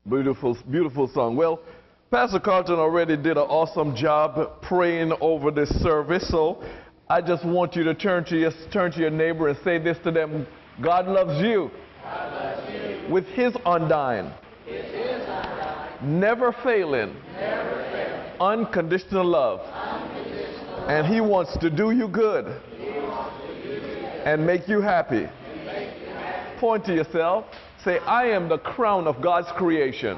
Beautiful, beautiful song. Well, Pastor Carlton already did an awesome job praying over this service, so I just want you to turn to your neighbor and say this to them: God loves you, God loves you. With His undying, never failing, unconditional love, and He wants to do you good and make you happy. Point to yourself. Say, I am the crown of God's creation,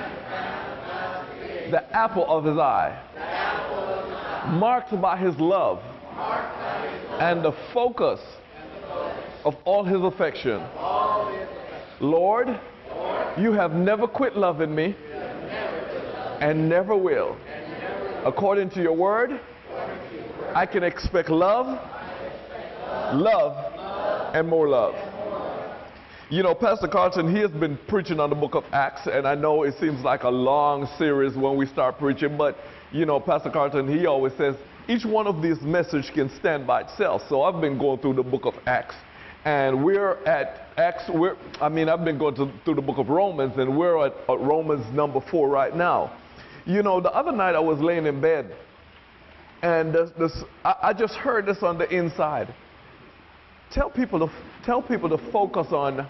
the apple of His eye, marked by His love, and the focus of all His affection. Lord, you have never quit loving me and never will. According to your word, I can expect love, and more love. You know, Pastor Carlton, he has been preaching on the book of Acts, and I know it seems like a long series when we start preaching, but, you know, Pastor Carlton, he always says each one of these messages can stand by itself. So I've been going through the book of Acts, and we're at Acts, I've been going through the book of Romans, and we're at Romans number 4 right now. You know, the other night I was laying in bed, and I just heard this on the inside. Tell people to focus on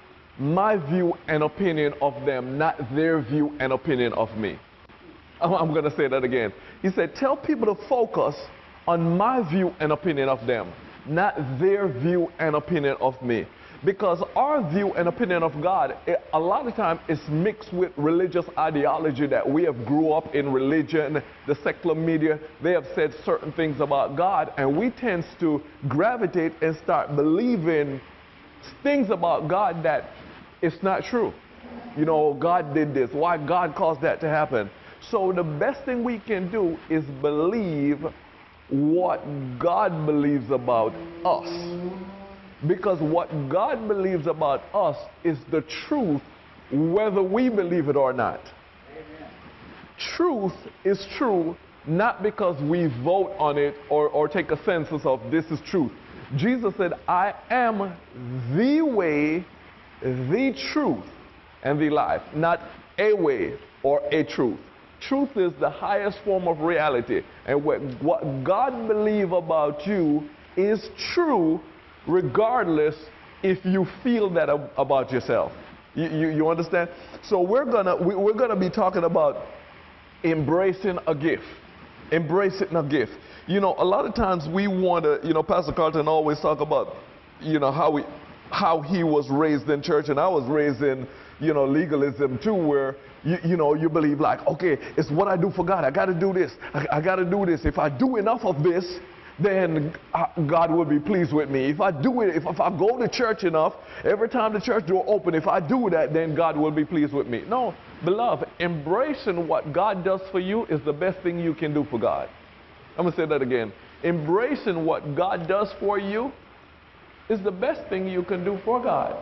my view and opinion of them, not their view and opinion of me. I'm going to say that again. He said, tell people to focus on my view and opinion of them, not their view and opinion of me. Because our view and opinion of God, a lot of times, is mixed with religious ideology that we have grew up in religion. The secular media, they have said certain things about God, and we tend to gravitate and start believing things about God that it's not true. You know, God did this. Why God caused that to happen? So the best thing we can do is believe what God believes about us. Because what God believes about us is the truth, whether we believe it or not. Amen. Truth is true, not because we vote on it or take a census of this is truth. Jesus said, I am the way, the truth, and the life. Not a way or a truth. Truth is the highest form of reality. And what God believes about you is true, regardless if you feel that about yourself. You understand? So we're gonna be talking about embracing a gift. Embracing a gift. You know, a lot of times we want to, you know, Pastor Carlton always talk about, you know, how he was raised in church, and I was raised in, you know, legalism too, where you believe like, okay, it's what I do for God. I got to do this. I got to do this. If I do enough of this, then God will be pleased with me. If I do it, if I go to church enough, every time the church door open, if I do that, then God will be pleased with me. No, beloved, embracing what God does for you is the best thing you can do for God. I'm going to say that again. Embracing what God does for you is the best thing you can do for God.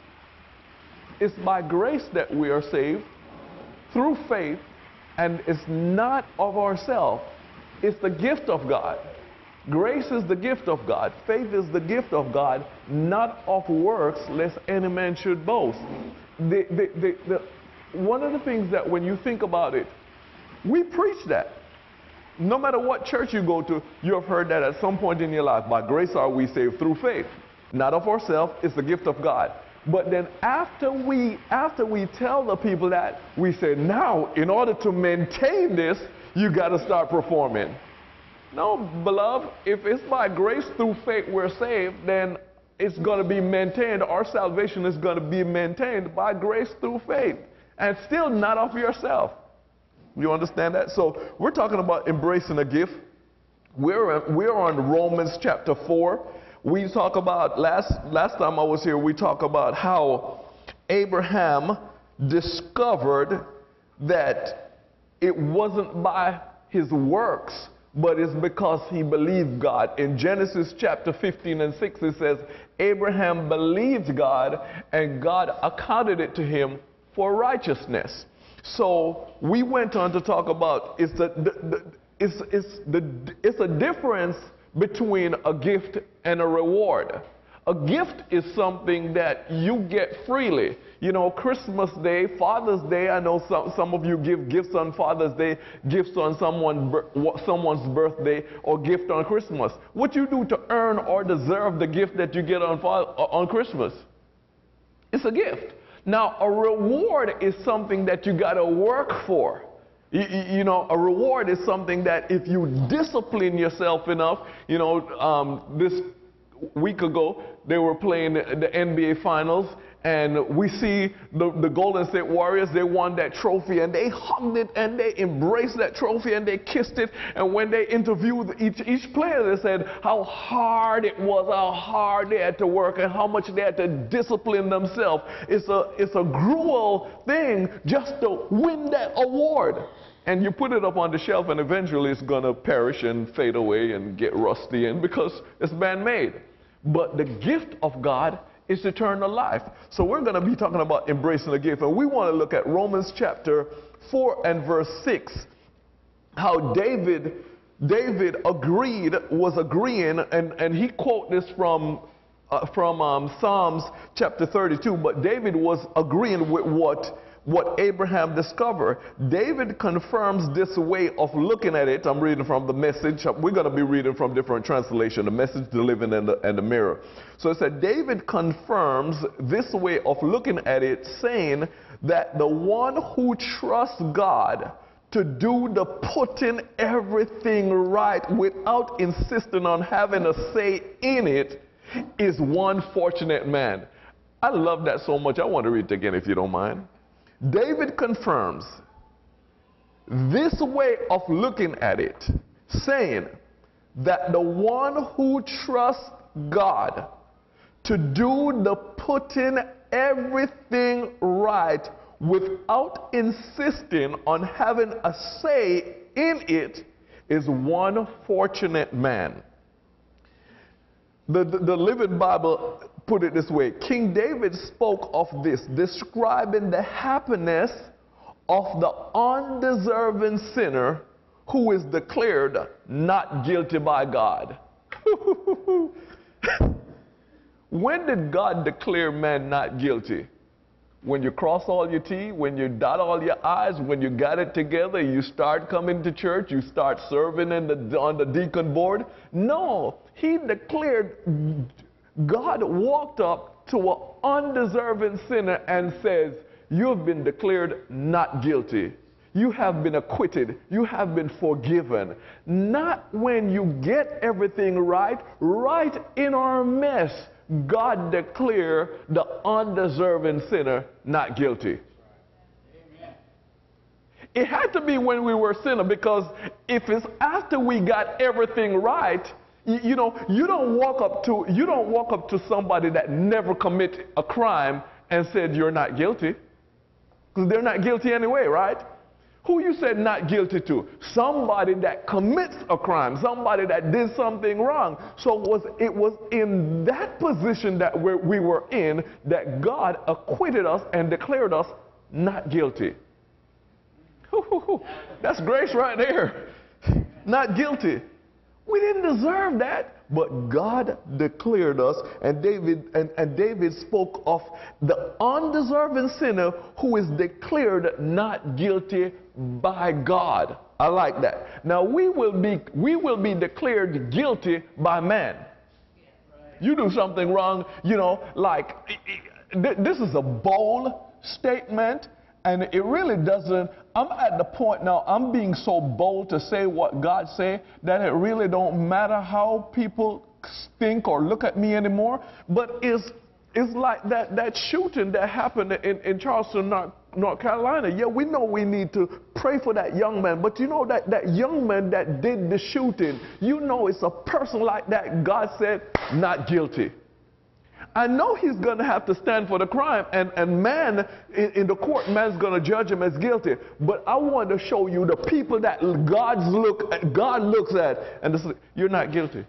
It's by grace that we are saved through faith, and it's not of ourselves. It's the gift of God. Grace is the gift of God. Faith is the gift of God, not of works, lest any man should boast. One of the things that when you think about it, we preach that. No matter what church you go to, you have heard that at some point in your life. By grace are we saved through faith. Not of ourselves, it's the gift of God. But then after we tell the people that, we say, now, in order to maintain this, you got to start performing. No, beloved, if it's by grace through faith we're saved, then it's going to be maintained. Our salvation is going to be maintained by grace through faith, and still not of yourself. You understand that? So we're talking about embracing a gift. We're on Romans chapter 4. We talk about, last time I was here, we talk about how Abraham discovered that it wasn't by his works, but it's because he believed God. In Genesis chapter 15 and 6, it says, Abraham believed God, and God accounted it to him for righteousness. So we went on to talk about it's a difference between a gift and a reward. A gift is something that you get freely. You know, Christmas Day, Father's Day, I know some of you give gifts on Father's Day, gifts on someone's birthday, or gift on Christmas. What you do to earn or deserve the gift that you get on Christmas? It's a gift. Now, a reward is something that you got to work for. You know, a reward is something that if you discipline yourself enough, you know, this week ago, they were playing the NBA Finals, and we see the Golden State Warriors. They won that trophy, and they hugged it, and they embraced that trophy, and they kissed it. And when they interviewed each player, they said how hard it was, how hard they had to work, and how much they had to discipline themselves. It's a cruel thing just to win that award. And you put it up on the shelf, and eventually it's going to perish and fade away and get rusty because it's man-made. But the gift of God is eternal life. So we're going to be talking about embracing the gift. And we want to look at Romans chapter 4 and verse 6. How David was agreeing, and he quote this from Psalms chapter 32. But David was agreeing with what Abraham discovered. David confirms this way of looking at it. I'm reading from the Message. We're going to be reading from different translations, the Message, the Living, and the Mirror. So it said, David confirms this way of looking at it, saying that the one who trusts God to do the putting everything right without insisting on having a say in it is one fortunate man. I love that so much. I want to read it again if you don't mind. David confirms this way of looking at it, saying that the one who trusts God to do the putting everything right without insisting on having a say in it is one fortunate man. The Living Bible put it this way. King David spoke of this, describing the happiness of the undeserving sinner who is declared not guilty by God. When did God declare man not guilty? When you cross all your T's, when you dot all your I's, when you got it together, you start coming to church, you start serving on the deacon board? No, he declared, God walked up to an undeserving sinner and says, you have been declared not guilty. You have been acquitted. You have been forgiven. Not when you get everything right, right in our mess, God declared the undeserving sinner not guilty. Amen. It had to be when we were sinner, because if it's after we got everything right, you know, you don't walk up to somebody that never committed a crime and said you're not guilty, because they're not guilty anyway, right? Who you said not guilty to? Somebody that commits a crime, somebody that did something wrong. So it was in that position that we were in that God acquitted us and declared us not guilty. That's grace right there. Not guilty. We didn't deserve that, but God declared us, and David spoke of the undeserving sinner who is declared not guilty by God. I like that. Now we will be declared guilty by man. You do something wrong, you know, like this is a bold statement, and it really doesn't. I'm at the point now, I'm being so bold to say what God say that it really don't matter how people think or look at me anymore. But it's like that shooting that happened in Charleston, North Carolina. Yeah, we know we need to pray for that young man, but you know that young man that did the shooting, you know it's a person like that God said not guilty. I know he's going to have to stand for the crime, and man, in the court, man's going to judge him as guilty. But I want to show you the people that God looks at, and this, you're not guilty.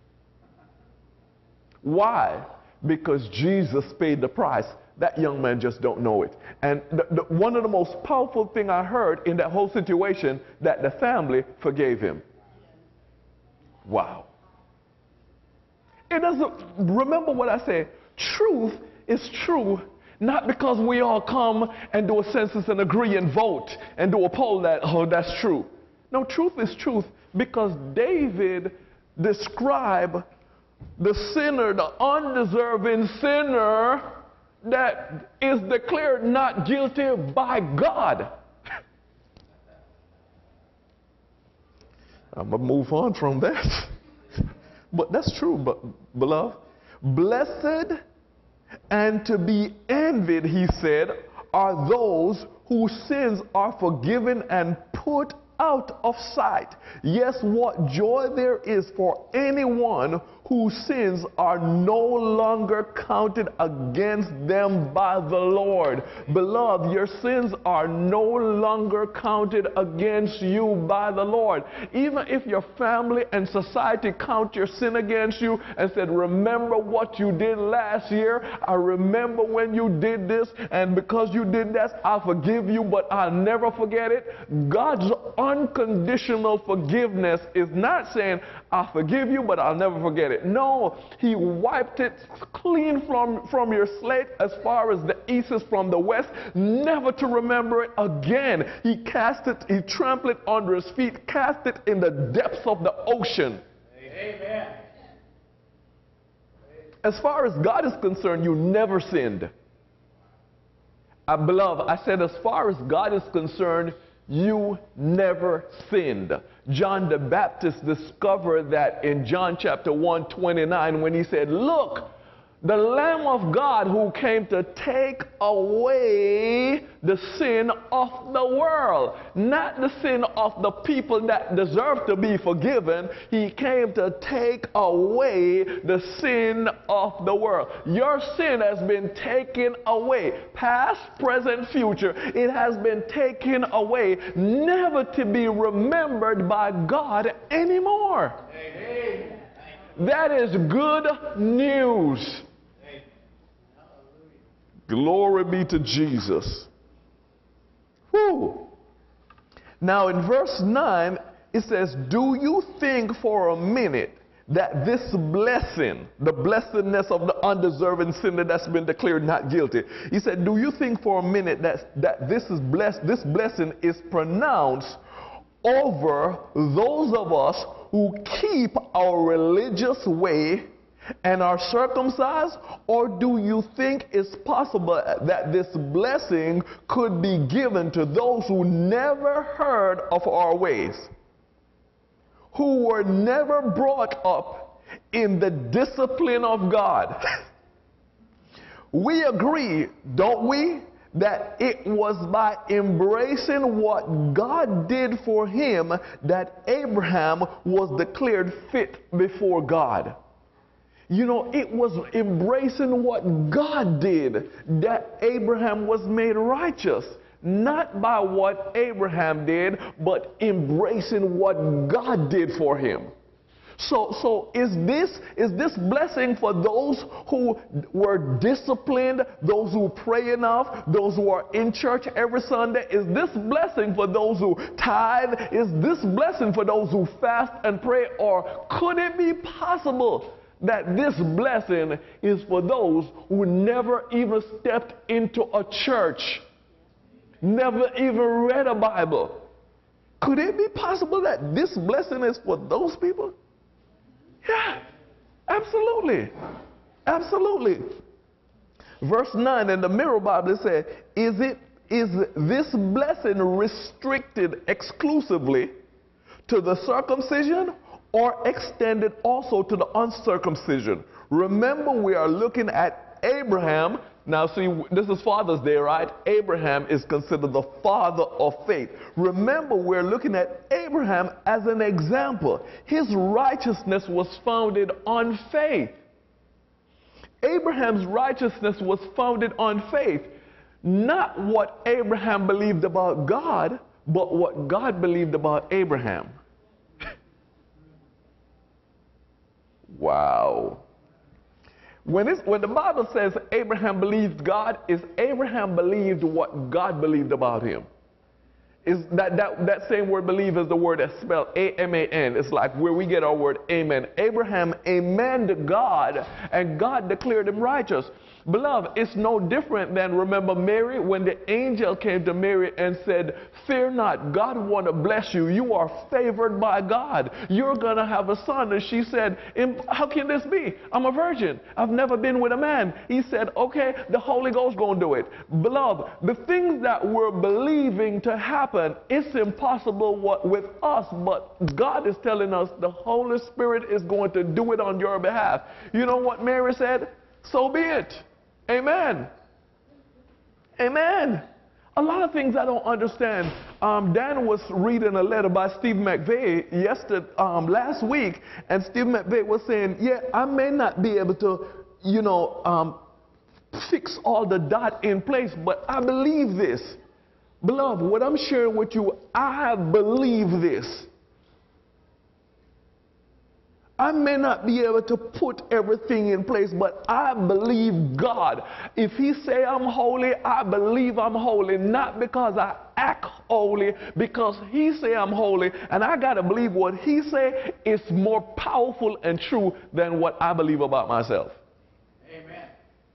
Why? Because Jesus paid the price. That young man just don't know it. And one of the most powerful thing I heard in that whole situation, that the family forgave him. Wow. It doesn't, remember what I said, truth is true, not because we all come and do a census and agree and vote and do a poll that, oh, that's true. No, truth is truth because David described the sinner, the undeserving sinner that is declared not guilty by God. I'm going to move on from that. But that's true, but beloved. Blessed and to be envied, he said, are those whose sins are forgiven and put out of sight. Yes, what joy there is for anyone whose sins are no longer counted against them by the Lord. Beloved, your sins are no longer counted against you by the Lord. Even if your family and society count your sin against you and said, remember what you did last year. I remember when you did this, and because you did that, I'll forgive you, but I'll never forget it. God's unconditional forgiveness is not saying, I'll forgive you, but I'll never forget it. No, he wiped it clean from your slate as far as the east is from the west, never to remember it again. He cast it, he trampled it under his feet, cast it in the depths of the ocean. Amen. As far as God is concerned, you never sinned. Beloved, I said as far as God is concerned, you never sinned. John the Baptist discovered that in John chapter 1:29 when he said, look, the Lamb of God who came to take away the sin of the world. Not the sin of the people that deserve to be forgiven. He came to take away the sin of the world. Your sin has been taken away. Past, present, future. It has been taken away, never to be remembered by God anymore. Amen. That is good news. Glory be to Jesus. Whew. Now in verse 9, it says, do you think for a minute that this blessing, the blessedness of the undeserving sinner that's been declared not guilty, he said, do you think for a minute that this blessing is pronounced over those of us who keep our religious way and are circumcised? Or do you think it's possible that this blessing could be given to those who never heard of our ways, who were never brought up in the discipline of God? We agree, don't we, that it was by embracing what God did for him that Abraham was declared fit before God. You know, it was embracing what God did that Abraham was made righteous. Not by what Abraham did, but embracing what God did for him. So is this blessing for those who were disciplined, those who pray enough, those who are in church every Sunday? Is this blessing for those who tithe? Is this blessing for those who fast and pray? Or could it be possible that this blessing is for those who never even stepped into a church, never even read a Bible? Could it be possible that this blessing is for those people? Yeah, absolutely. Absolutely. Verse 9 in the Mirror Bible said, is this blessing restricted exclusively to the circumcision or extended also to the uncircumcision? Remember, we are looking at Abraham. Now see, this is Father's Day, right? Abraham is considered the father of faith. Remember, we're looking at Abraham as an example. His righteousness was founded on faith. Abraham's righteousness was founded on faith. Not what Abraham believed about God, but what God believed about Abraham. Wow. When the Bible says Abraham believed God, is Abraham believed what God believed about him. is that same word believe is the word that's spelled A-M-A-N. It's like where we get our word amen. Abraham amened God, and God declared him righteous. Beloved, it's no different than, remember Mary, when the angel came to Mary and said, fear not, God want to bless you. You are favored by God. You're going to have a son. And she said, how can this be? I'm a virgin. I've never been with a man. He said, okay, the Holy Ghost going to do it. Beloved, the things that we're believing to happen, it's impossible with us, but God is telling us the Holy Spirit is going to do it on your behalf. You know what Mary said? So be it. Amen. Amen. A lot of things I don't understand. Dan was reading a letter by Steve McVey last week, and Steve McVey was saying, yeah, I may not be able to, fix all the dot in place, but I believe this. Beloved, what I'm sharing with you, I believe this. I may not be able to put everything in place, but I believe God. If he say I'm holy, I believe I'm holy, not because I act holy, because he say I'm holy, and I got to believe what he say is more powerful and true than what I believe about myself. Amen.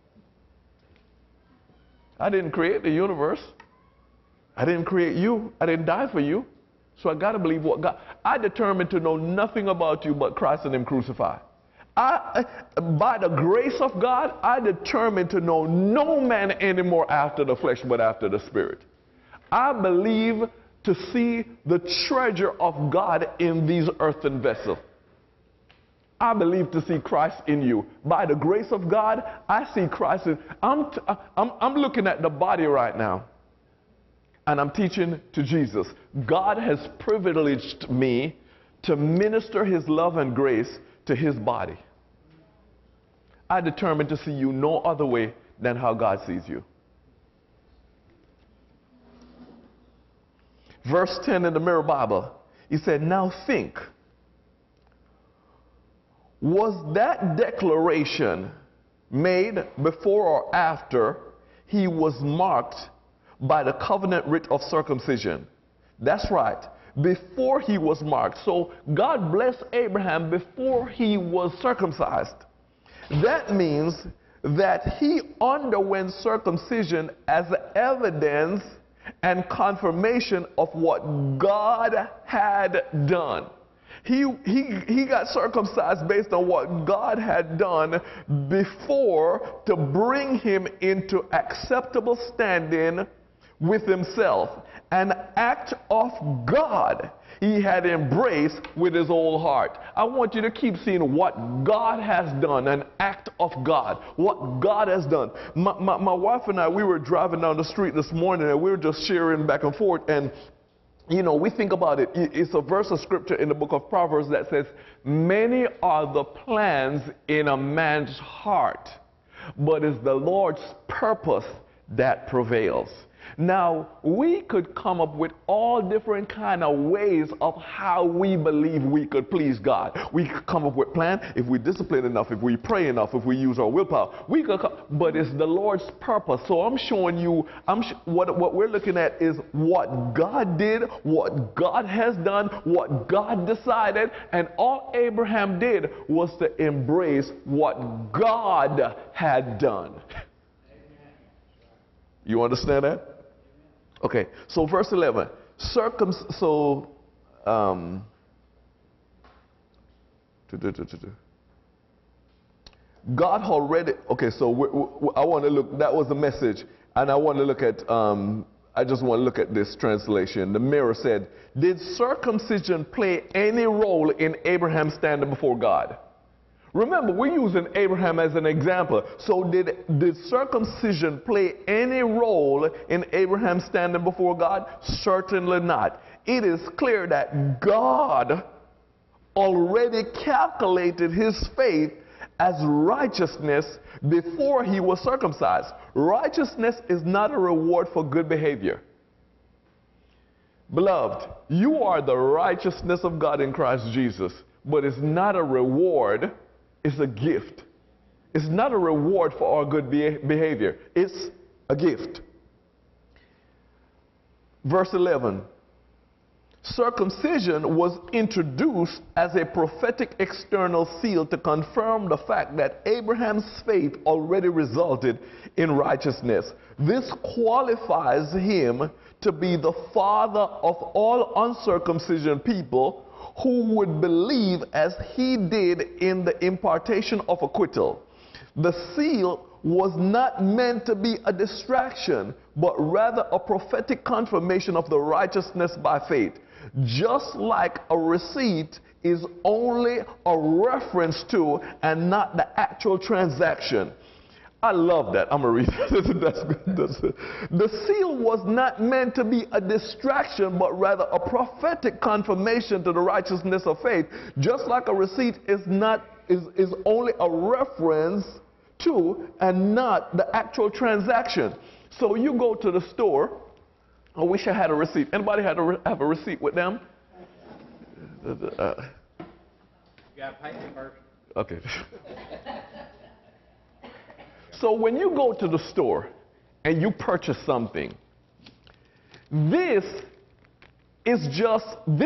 I didn't create the universe. I didn't create you. I didn't die for you. So I got to believe what God. I determined to know nothing about you but Christ and him crucified. By the grace of God, I determined to know no man anymore after the flesh but after the spirit. I believe to see the treasure of God in these earthen vessels. I believe to see Christ in you. By the grace of God, I see Christ in. I'm looking at the body right now. And I'm teaching to Jesus. God has privileged me to minister his love and grace to his body. I determined to see you no other way than how God sees you. Verse 10 in the Mirror Bible, he said, now think, was that declaration made before or after he was marked by the covenant rite of circumcision? That's right, before he was marked. So God blessed Abraham before he was circumcised. That means that he underwent circumcision as evidence and confirmation of what God had done. He got circumcised based on what God had done before to bring him into acceptable standing with himself, an act of God he had embraced with his whole heart. I want you to keep seeing what God has done, an act of God, what God has done. My wife and I, we were driving down the street this morning and we were just sharing back and forth, and you know, we think about it. It's a verse of scripture in the book of Proverbs that says, many are the plans in a man's heart, but it's the Lord's purpose that prevails. Now, we could come up with all different kind of ways of how we believe we could please God. We could come up with plan if we discipline enough, if we pray enough, if we use our willpower. We could but it's the Lord's purpose. So I'm showing you, what we're looking at is what God did, what God has done, what God decided, and all Abraham did was to embrace what God had done. You understand that? Okay, so verse 11, God already, okay, so I want to look, that was the message, and I want to look at, I just want to look at this translation. The Mirror said, did circumcision play any role in Abraham standing before God? Remember, we're using Abraham as an example. So did circumcision play any role in Abraham standing before God? Certainly not. It is clear that God already calculated his faith as righteousness before he was circumcised. Righteousness is not a reward for good behavior. Beloved, you are the righteousness of God in Christ Jesus, but it's not a reward. It's a gift. It's not a reward for our good behavior. It's a gift. Verse 11. Circumcision was introduced as a prophetic external seal to confirm the fact that Abraham's faith already resulted in righteousness. This qualifies him to be the father of all uncircumcision people who would believe as he did in the impartation of acquittal. The seal was not meant to be a distraction, but rather a prophetic confirmation of the righteousness by faith. Just like a receipt is only a reference to and not the actual transaction. I love that. I'm going to read that's good. That's it. The seal was not meant to be a distraction, but rather a prophetic confirmation to the righteousness of faith. Just like a receipt is only a reference to and not the actual transaction. So you go to the store. I wish I had a receipt. Anybody have a receipt with them? You got to pay them first. Okay. So when you go to the store and you purchase something, this is just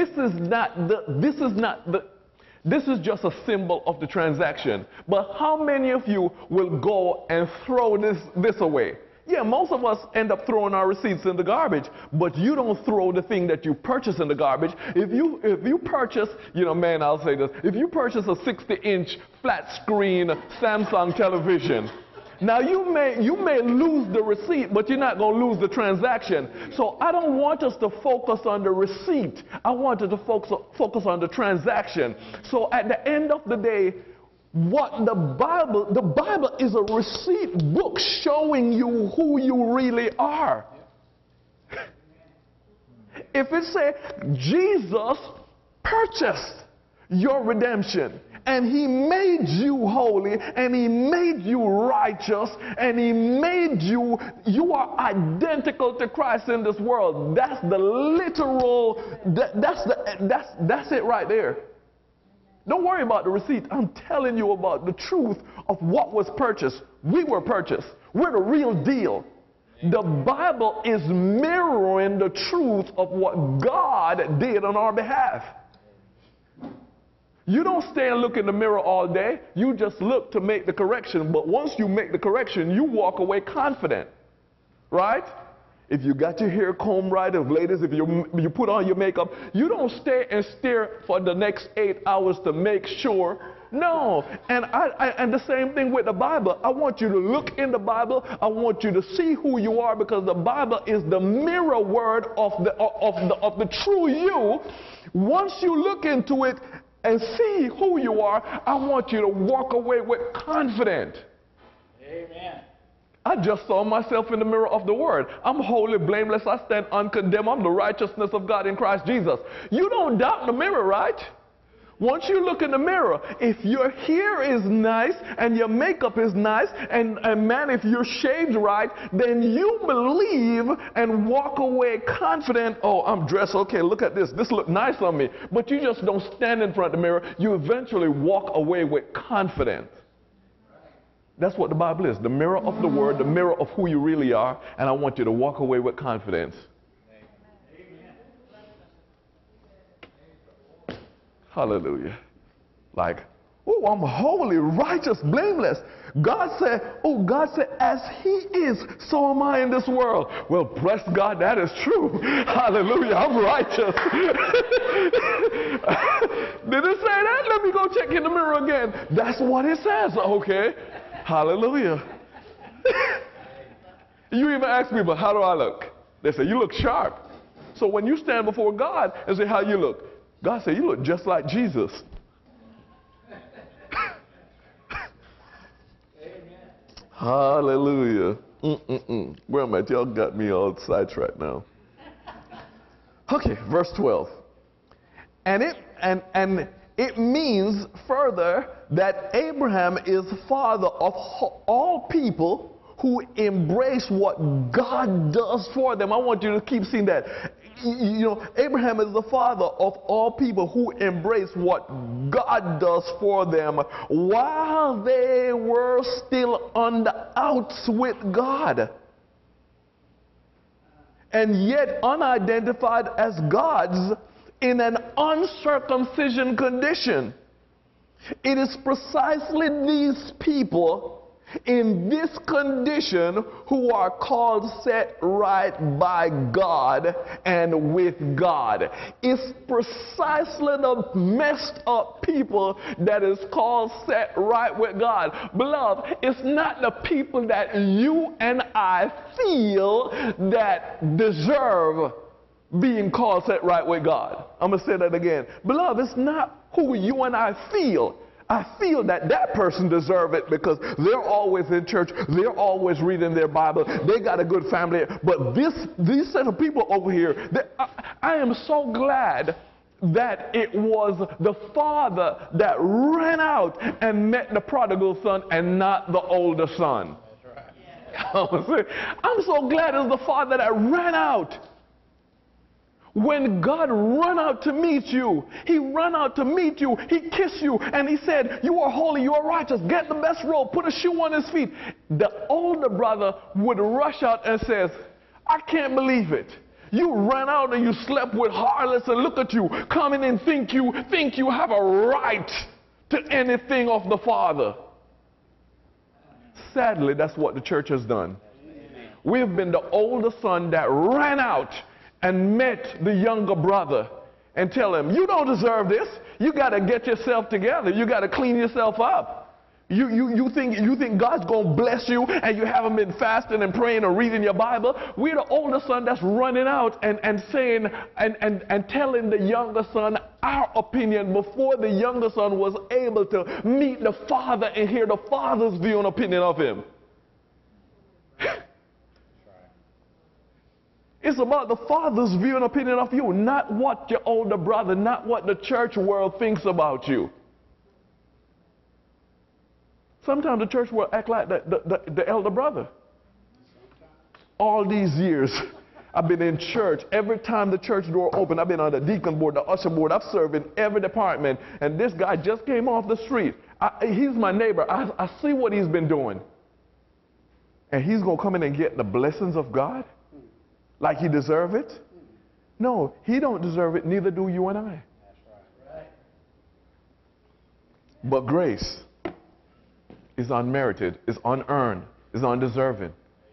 a symbol of the transaction. But how many of you will go and throw this away? Yeah, most of us end up throwing our receipts in the garbage, but you don't throw the thing that you purchase in the garbage. If you purchase, man, I'll say this, if you purchase a 60-inch flat screen Samsung television, now you may lose the receipt, but you're not going to lose the transaction. So I don't want us to focus on the receipt. I want us to focus on the transaction. So at the end of the day, what the Bible is a receipt book showing you who you really are. If it says Jesus purchased your redemption, and he made you holy, and he made you righteous, and he made you are identical to Christ in this world. That's the literal, that's it right there. Don't worry about the receipt. I'm telling you about the truth of what was purchased. We were purchased. We're the real deal. The Bible is mirroring the truth of what God did on our behalf. You don't stay and look in the mirror all day. You just look to make the correction. But once you make the correction, you walk away confident. Right? If you got your hair combed right, if ladies, if you put on your makeup, you don't stay and stare for the next 8 hours to make sure. No. And the same thing with the Bible. I want you to look in the Bible. I want you to see who you are, because the Bible is the mirror word of the true you. Once you look into it and see who you are, I want you to walk away with confidence. Amen. I just saw myself in the mirror of the Word. I'm holy, blameless, I stand uncondemned. I'm the righteousness of God in Christ Jesus. You don't doubt the mirror, right? Once you look in the mirror, if your hair is nice and your makeup is nice, and man, if you're shaved right, then you believe and walk away confident. Oh, I'm dressed. Okay, look at this. This looks nice on me. But you just don't stand in front of the mirror. You eventually walk away with confidence. That's what the Bible is, the mirror of the Word, the mirror of who you really are, and I want you to walk away with confidence. Amen. Hallelujah. Like, oh, I'm holy, righteous, blameless. God said, as he is, so am I in this world. Well, bless God, that is true. Hallelujah, I'm righteous. Did it say that? Let me go check in the mirror again. That's what it says. Okay. Hallelujah. You even ask me, but how do I look? They say, you look sharp. So when you stand before God and say, how you look? God said, you look just like Jesus. Hallelujah. Where am I? Y'all got me all sidetracked now. Okay, verse 12. And it means further that Abraham is father of all people who embrace what God does for them. I want you to keep seeing that. Abraham is the father of all people who embrace what God does for them while they were still on the outs with God, and yet unidentified as God's. in an uncircumcision condition. It is precisely these people in this condition who are called set right by God and with God. It's precisely the messed up people that is called set right with God. Beloved, it's not the people that you and I feel that deserve being called set right with God. I'm going to say that again. Beloved, it's not who you and I feel. I feel that that person deserves it because they're always in church, they're always reading their Bible, they got a good family. But these set of people over here, I am so glad that it was the father that ran out and met the prodigal son and not the older son. That's right. I'm so glad it's the father that ran out. When God ran out to meet you, he ran out to meet you, he kissed you, and he said, you are holy, you are righteous, get the best robe, put a shoe on his feet. The older brother would rush out and says, I can't believe it. You ran out and you slept with harlots, and look at you, coming and think you have a right to anything of the Father. Sadly, that's what the church has done. We've been the older son that ran out and met the younger brother and tell him, you don't deserve this. You got to get yourself together. You got to clean yourself up. You think God's going to bless you and you haven't been fasting and praying or reading your Bible? We're the older son that's running out and saying and telling the younger son our opinion before the younger son was able to meet the father and hear the father's view and opinion of him. It's about the father's view and opinion of you, not what your older brother, not what the church world thinks about you. Sometimes the church world act like the elder brother. All these years, I've been in church. Every time the church door opened, I've been on the deacon board, the usher board. I've served in every department. And this guy just came off the street. He's my neighbor. I see what he's been doing. And he's going to come in and get the blessings of God? Like he deserve it? No, he don't deserve it, neither do you and I. That's right. But grace is unmerited, is unearned, is undeserving.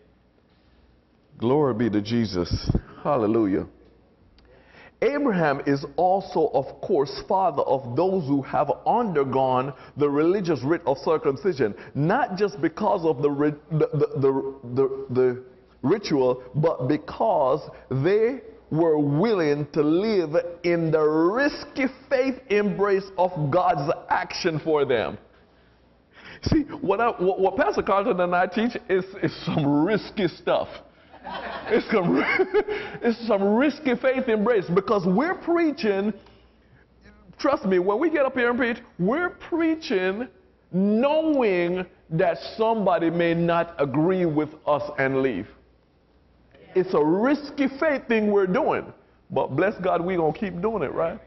Glory be to Jesus. Hallelujah. Abraham is also, of course, father of those who have undergone the religious rite of circumcision, not just because of the ritual, but because they were willing to live in the risky faith embrace of God's action for them. See, what Pastor Carlton and I teach is some risky stuff. It's some risky faith embrace, because we're preaching, trust me, when we get up here and preach, we're preaching knowing that somebody may not agree with us and leave. It's a risky faith thing we're doing. But bless God, we're going to keep doing it, right?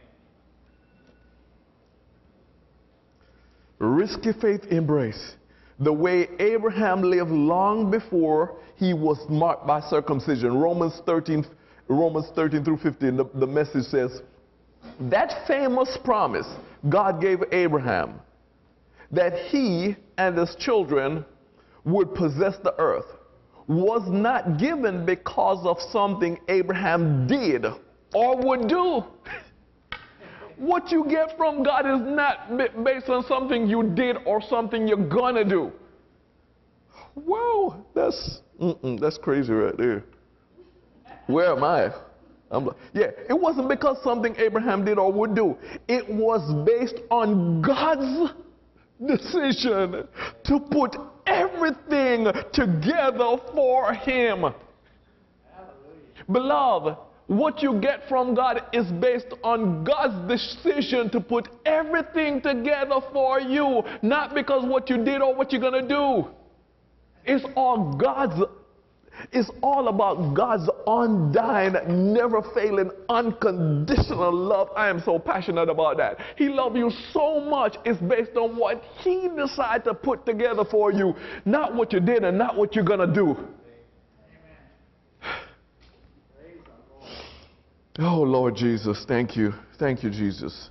Risky faith embrace. The way Abraham lived long before he was marked by circumcision. Romans 13 through 15, the message says, that famous promise God gave Abraham, that he and his children would possess the earth, was not given because of something Abraham did or would do. What you get from God is not based on something you did or something you're gonna do. Whoa, that's crazy right there. Where am I? Yeah, it wasn't because something Abraham did or would do. It was based on God's decision to put everything together for him. Hallelujah. Beloved, what you get from God is based on God's decision to put everything together for you, not because what you did or what you're going to do. It's all about God's undying, never failing, unconditional love. I am so passionate about that. He loves you so much. It's based on what he decided to put together for you, not what you did and not what you're going to do. Oh, Lord Jesus, thank you. Thank you, Jesus.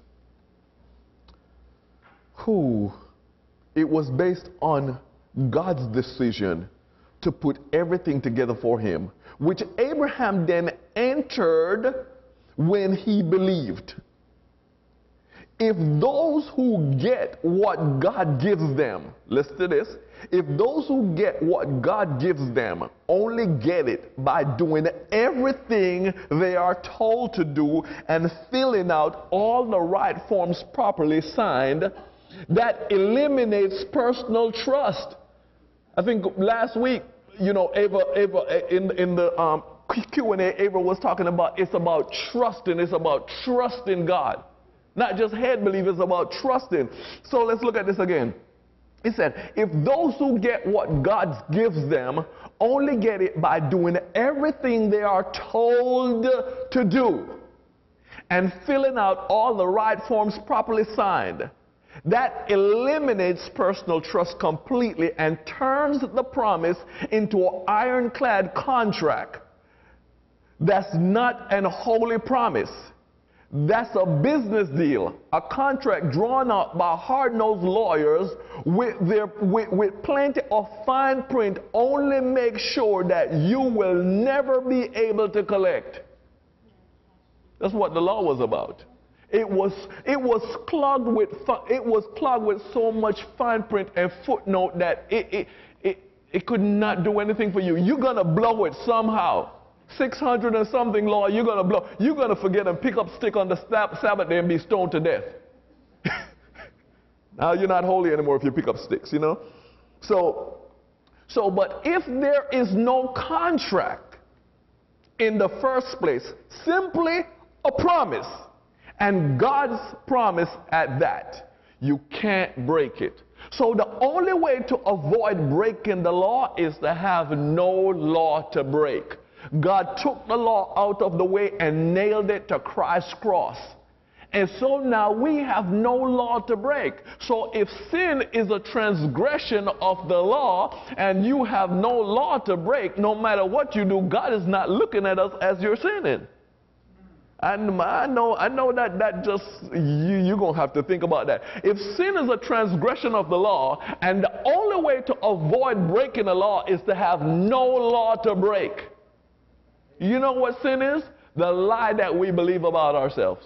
Who? It was based on God's decision to put everything together for him, which Abraham then entered when he believed. If those who get what God gives them, listen to this, if those who get what God gives them only get it by doing everything they are told to do and filling out all the right forms properly signed, that eliminates personal trust. I think last week, Ava in the Q&A, Ava was talking about it's about trusting God. Not just head belief, it's about trusting. So let's look at this again. He said, if those who get what God gives them only get it by doing everything they are told to do and filling out all the right forms properly signed, that eliminates personal trust completely and turns the promise into an ironclad contract. That's not an holy promise. That's a business deal, a contract drawn up by hard-nosed lawyers with plenty of fine print, only make sure that you will never be able to collect. That's what the law was about. It was clogged with so much fine print and footnote that it could not do anything for you. You're gonna blow it somehow. 600 and something law, you're going to blow. You're going to forget and pick up stick on the Sabbath day and be stoned to death. Now you're not holy anymore if you pick up sticks, So, but if there is no contract in the first place, simply a promise, and God's promise at that, you can't break it. So the only way to avoid breaking the law is to have no law to break. God took the law out of the way and nailed it to Christ's cross. And so now we have no law to break. So if sin is a transgression of the law and you have no law to break, no matter what you do, God is not looking at us as you're sinning. And I know that just, you're going to have to think about that. If sin is a transgression of the law and the only way to avoid breaking the law is to have no law to break, you know what sin is? The lie that we believe about ourselves.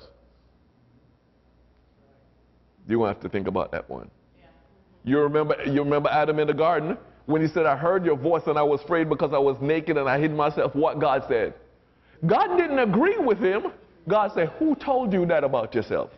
You're going to have to think about that one. Yeah. You remember Adam in the garden when he said, I heard your voice and I was afraid because I was naked and I hid myself. What God said? God didn't agree with him. God said, who told you that about yourself?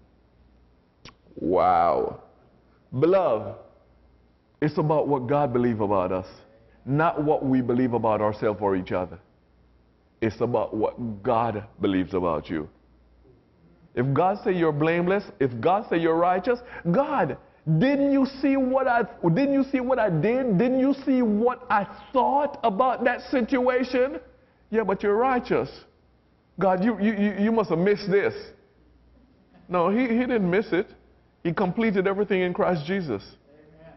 Wow. Beloved, it's about what God believes about us, not what we believe about ourselves or each other. It's about what God believes about you. If God say you're blameless, if God say you're righteous, God, didn't you see what I did? Didn't you see what I thought about that situation? Yeah, but you're righteous. God, you must have missed this. No, he didn't miss it. He completed everything in Christ Jesus. Amen.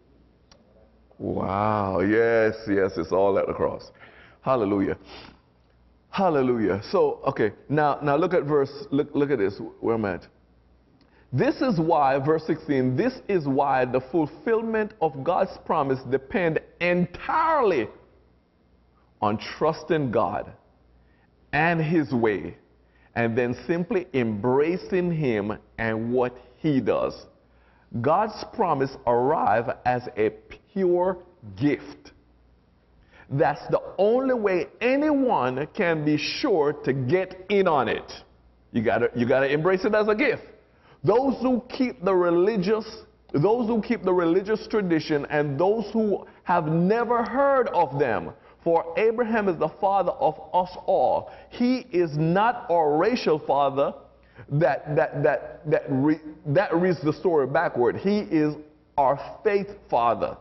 Wow, yes, it's all at the cross. Hallelujah. Hallelujah. So, okay, now look at look at this, where I'm at. This is why, verse 16, this is why the fulfillment of God's promise depends entirely on trusting God and His way, and then simply embracing Him and what He does. God's promise arrives as a pure gift. That's the only way anyone can be sure to get in on it. You gotta embrace it as a gift. Those who keep the religious tradition and those who have never heard of them, for Abraham is the father of us all. He is not our racial father that reads the story backward. He is our faith father.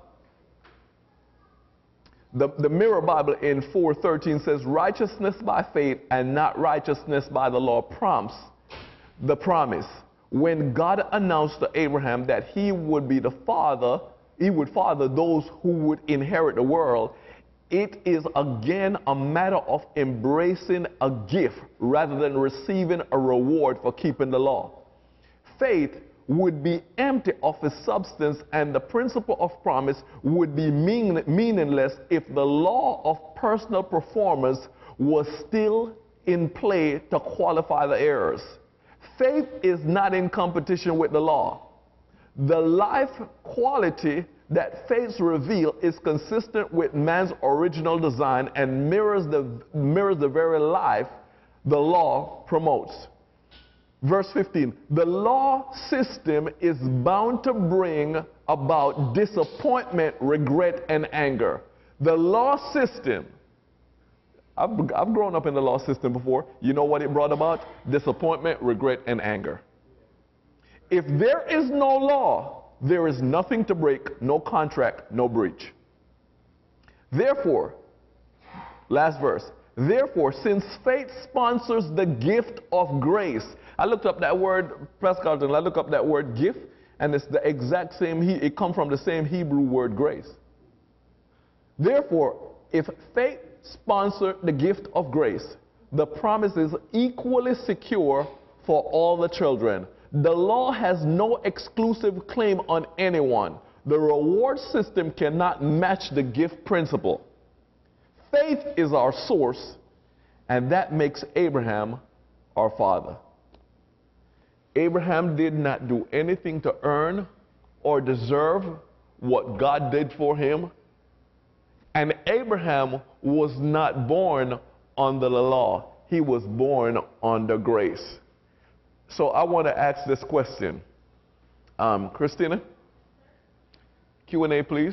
The Mirror Bible in 4:13 says, righteousness by faith and not righteousness by the law prompts the promise. When God announced to Abraham that he would be the father, he would father those who would inherit the world, It is again a matter of embracing a gift rather than receiving a reward for keeping the law. Faith would be empty of its substance, and the principle of promise would be meaningless if the law of personal performance was still in play to qualify the errors. Faith is not in competition with the law. The life quality that faith reveals is consistent with man's original design and mirrors the very life the law promotes. Verse 15, the law system is bound to bring about disappointment, regret, and anger. The law system, I've grown up in the law system before. You know what it brought about? Disappointment, regret, and anger. If there is no law, there is nothing to break, no contract, no breach. Therefore, last verse, therefore, since faith sponsors the gift of grace, I looked up that word, Pastor Carlton, I looked up that word gift, and it's the exact same, it comes from the same Hebrew word grace. Therefore, if faith sponsors the gift of grace, the promise is equally secure for all the children. The law has no exclusive claim on anyone. The reward system cannot match the gift principle. Faith is our source, and that makes Abraham our father. Abraham did not do anything to earn or deserve what God did for him. And Abraham was not born under the law. He was born under grace. So I want to ask this question. Christina, Q&A, please.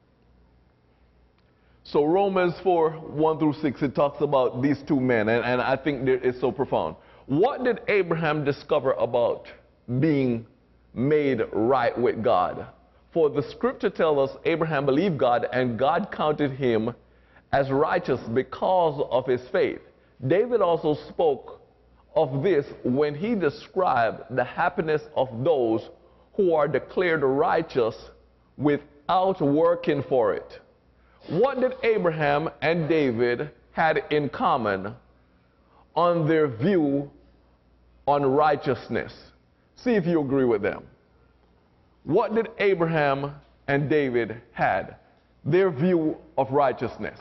So Romans 4, 1 through 6, it talks about these two men, and I think it's so profound. What did Abraham discover about being made right with God? For the scripture tells us Abraham believed God, and God counted him as righteous because of his faith. David also spoke of this when he described the happiness of those who are declared righteous without working for it. What did Abraham and David had in common on their view on righteousness? See if you agree with them. What did Abraham and David had? Their view of righteousness.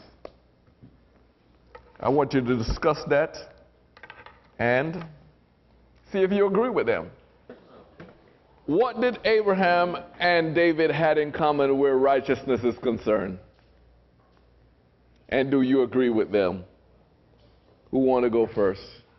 I want you to discuss that and see if you agree with them. What did Abraham and David had in common where righteousness is concerned? And do you agree with them? Who want to go first?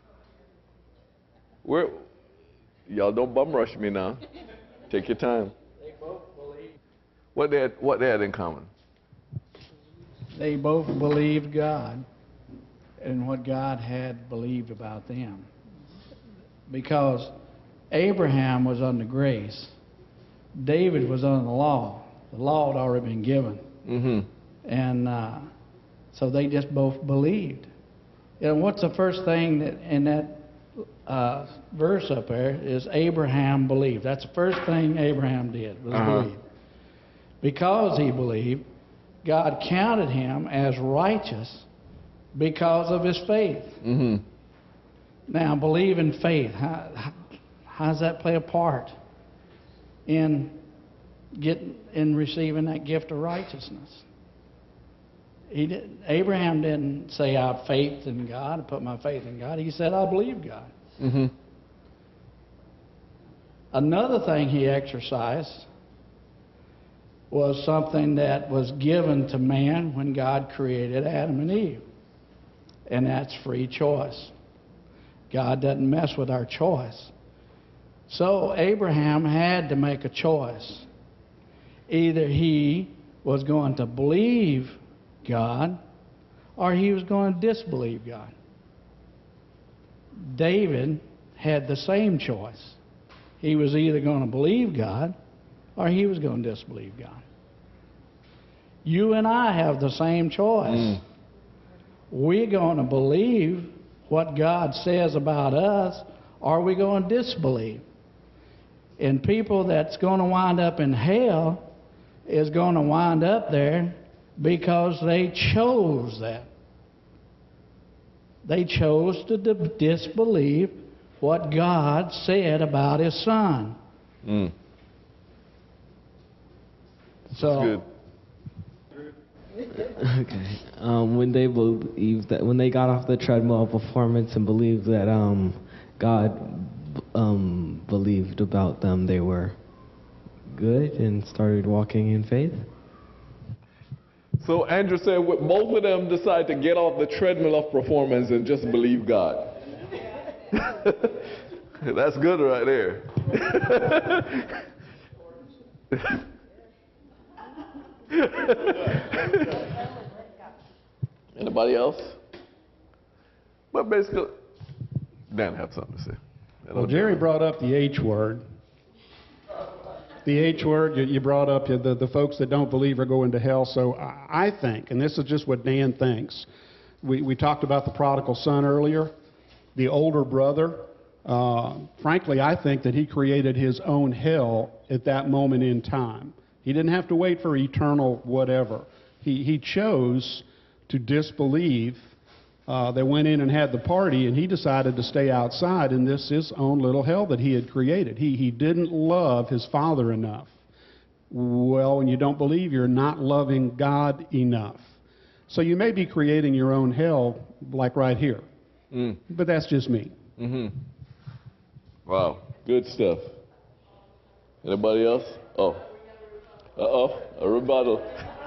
Y'all don't bum rush me now. Take your time. They both believed. What they had in common? They both believed God and what God had believed about them. Because Abraham was under grace. David was under the law. The law had already been given. Mm-hmm. And so they just both believed. And what's the first thing that in that verse up there is Abraham believed. That's the first thing Abraham did, was believe. Because he believed, God counted him as righteous because of his faith. Mm-hmm. Now, believe in faith. How does that play a part in receiving that gift of righteousness? Abraham didn't say, I have faith in God, I put my faith in God. He said, I believe God. Mm-hmm. Another thing he exercised was something that was given to man when God created Adam and Eve, and that's free choice. God doesn't mess with our choice. So Abraham had to make a choice. Either he was going to believe God or he was going to disbelieve God. David had the same choice. He was either going to believe God or he was going to disbelieve God. You and I have the same choice. We're going to believe what God says about us, or we're going to disbelieve. And people that's going to wind up in hell is going to wind up there because they chose that. They chose to disbelieve what God said about His Son. Mm. So, Okay. When they believed that, when they got off the treadmill of performance and believed that God believed about them, they were good and started walking in faith. So Andrew said both of them decided to get off the treadmill of performance and just believe God. That's good right there. Anybody else? But basically, Dan had something to say. Well, Jerry brought up the H word. The H word, you brought up the folks that don't believe are going to hell. So I think, and this is just what Dan thinks, we talked about the prodigal son earlier, the older brother. Frankly, I think that he created his own hell at that moment in time. He didn't have to wait for eternal whatever. He chose to disbelieve. They went in and had the party, and he decided to stay outside in his own little hell that he had created. He didn't love his father enough. Well, when you don't believe, you're not loving God enough. So you may be creating your own hell, like right here. But that's just me. Mm-hmm. Wow, good stuff. Anybody else? Oh. Uh-oh, a rebuttal.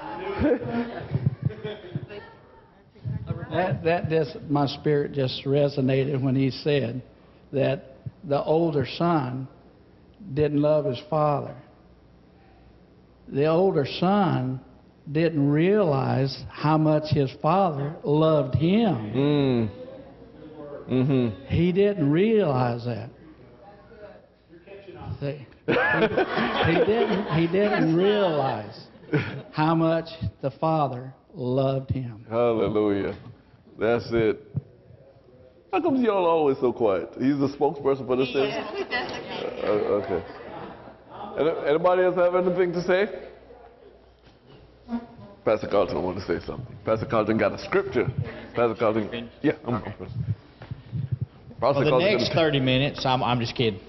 my spirit just resonated when he said that the older son didn't love his father. The older son didn't realize how much his father loved him. Mm-hmm. He didn't realize that. See, he didn't realize how much the father loved him. Hallelujah. That's it. How come y'all always so quiet? He's the spokesperson for the city? Okay. Anybody else have anything to say? Pastor Carlton want to say something. Pastor Carlton got a scripture. Pastor Carlton, yeah, I'm going. For the next 30 minutes, I'm just kidding.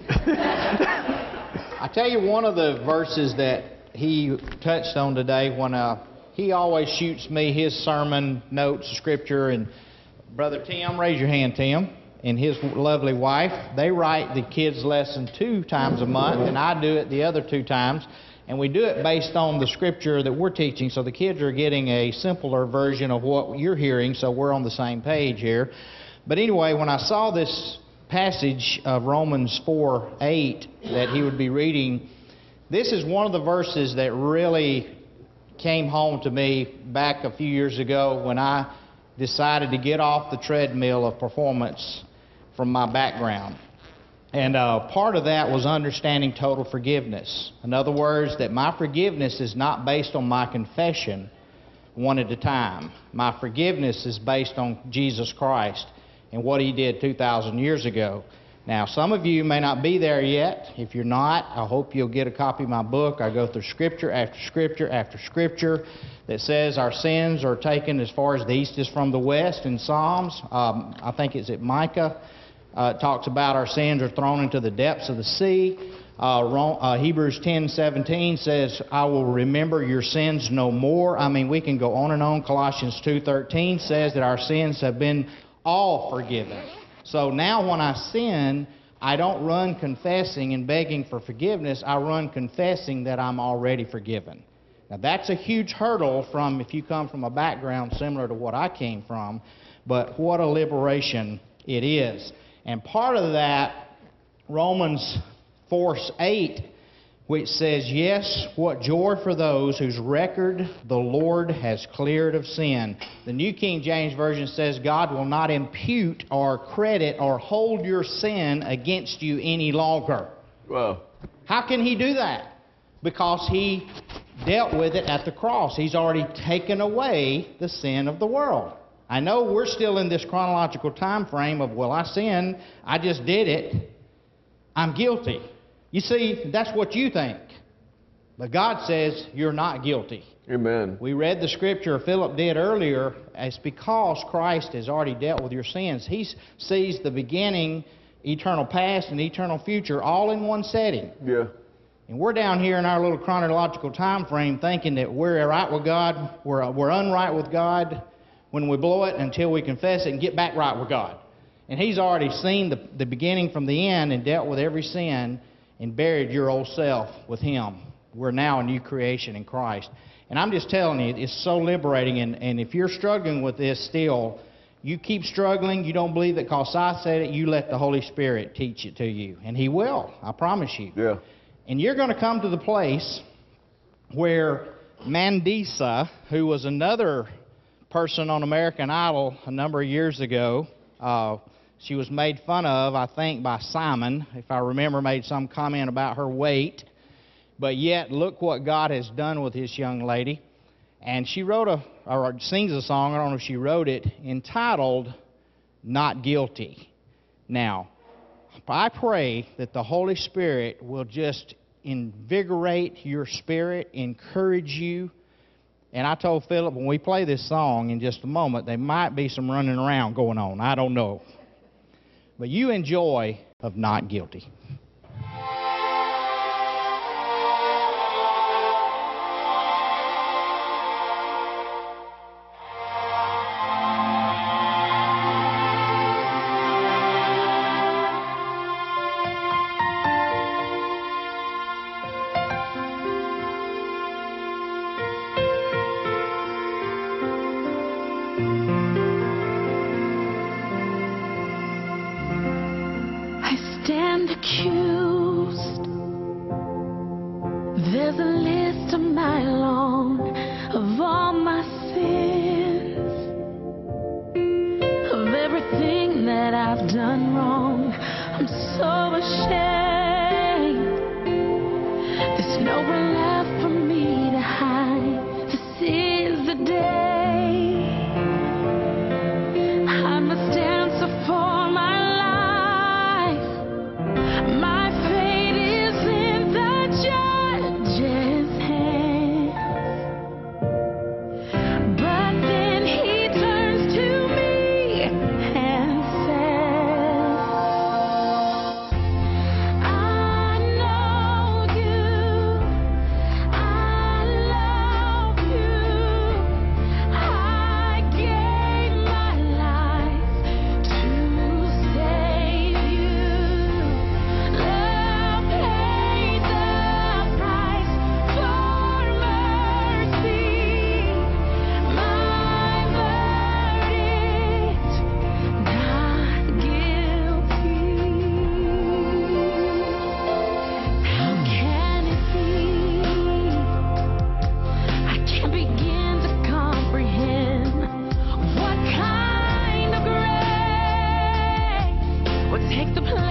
I tell you, one of the verses that he touched on today, when he always shoots me his sermon notes, scripture, and Brother Tim, raise your hand, Tim, and his lovely wife, they write the kids' lesson 2 times a month, and I do it the other 2 times. And we do it based on the scripture that we're teaching, so the kids are getting a simpler version of what you're hearing, so we're on the same page here. But anyway, when I saw this passage of Romans 4:8 that he would be reading, this is one of the verses that really came home to me back a few years ago when I decided to get off the treadmill of performance from my background. And part of that was understanding total forgiveness. In other words, that my forgiveness is not based on my confession one at a time. My forgiveness is based on Jesus Christ and what He did 2,000 years ago. Now, some of you may not be there yet. If you're not, I hope you'll get a copy of my book. I go through scripture after scripture after scripture that says our sins are taken as far as the east is from the west in Psalms. I think it's at Micah. It talks about our sins are thrown into the depths of the sea. Hebrews 10:17 says, I will remember your sins no more. I mean, we can go on and on. Colossians 2:13 says that our sins have been all forgiven. So now when I sin, I don't run confessing and begging for forgiveness. I run confessing that I'm already forgiven. Now that's a huge hurdle from if you come from a background similar to what I came from, but what a liberation it is. And part of that, Romans 4:8, which says, yes, what joy for those whose record the Lord has cleared of sin. The New King James Version says God will not impute or credit or hold your sin against you any longer. Wow. How can He do that? Because He dealt with it at the cross. He's already taken away the sin of the world. I know we're still in this chronological time frame of, well, I sinned, I just did it, I'm guilty. You see, that's what you think. But God says you're not guilty. Amen. We read the scripture Philip did earlier. It's because Christ has already dealt with your sins. He sees the beginning, eternal past, and eternal future all in one setting. Yeah. And we're down here in our little chronological time frame thinking that we're right with God, we're unright with God when we blow it until we confess it and get back right with God. And He's already seen the beginning from the end and dealt with every sin and buried your old self with Him. We're now a new creation in Christ. And I'm just telling you, it's so liberating. And if you're struggling with this still, you keep struggling. You don't believe that because I said it, you let the Holy Spirit teach it to you. And He will, I promise you. Yeah. And you're going to come to the place where Mandisa, who was another person on American Idol a number of years ago, she was made fun of, I think, by Simon, if I remember, made some comment about her weight. But yet, look what God has done with this young lady. And she wrote or sings a song, I don't know if she wrote it, entitled, Not Guilty. Now, I pray that the Holy Spirit will just invigorate your spirit, encourage you. And I told Philip when we play this song in just a moment, there might be some running around going on. I don't know. But you enjoy of Not Guilty. Stand accused. There's a list a mile long of all my sins, of everything that I've done wrong. I'm so ashamed. There's nowhere left for me to hide. This is the day I must answer for my life. My fate is in the judge's hands. But then he turns to me and says, I know you, I love you, I gave my life to save you. Love paid the price for mercy. My verdict, not guilty. How can it be? I can't begin to comprehend what kind of grace would take the place